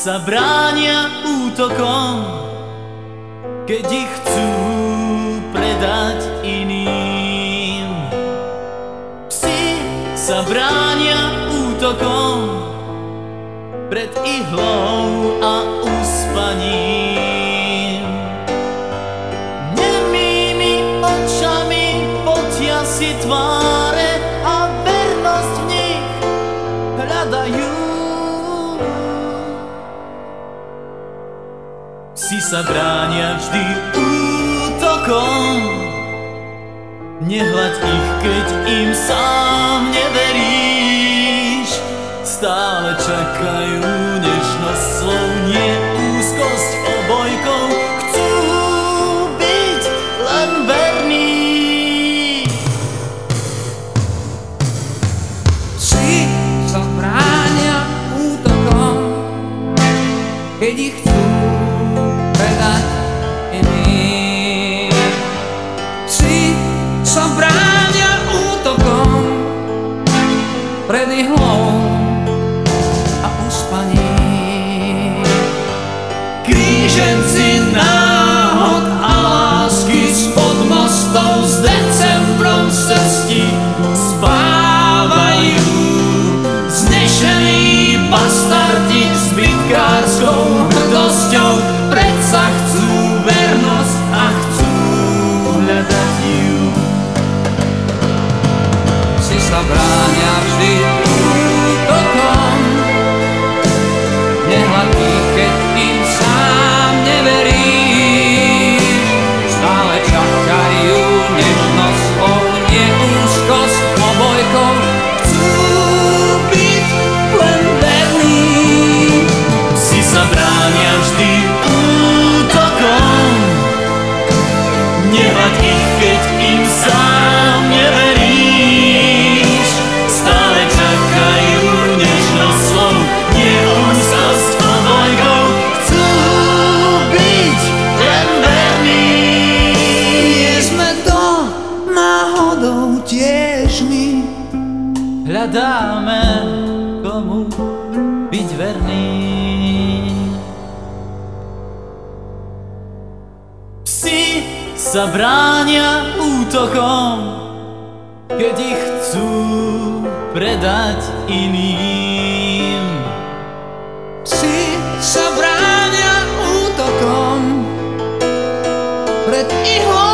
sa bránia útokom, keď ich chcú predať iným. Psi sa bránia útokom pred ihlou a uspaním. Nemými očami potia si tváre a vernosť v nich hľadajú. Psi sa bránia vždy útokom, nehľaď ich, keď im sám neveríš. Stále čakajú nežnosť slov, nie úzkosť obojkou. Chcú byť len verní. Psi sa bránia útokom, keď ich chcú predať iným. Psi sa bránia útokom pred ihlou a uspaním. Kríženci náhod a lásky spod mostov s decembrom z cesti spávajú. Znešení bastardi s bitkárskou hrdosťou predsa chcú vernosť a chcú hľadať ju. Psi sa bránia vždy útokom, nehľad ich, keď im sám neveríš. Stále čakajú nežnosť slov, nie úzkosť obojkou. Chcú byť len verní. Psi sa bránia vždy útokom, nehľaď ich, keď im sám neveríš. Stále čakajú nežnosť slov, nie úzkosť obojkou. Chcú byť len verní. Nie sme to náhodou tiež my. Hľadáme, komu byť verný. Psi sa bránia útokom, keď ich chcú predať iným. Psi sa bránia útokom pred ihlou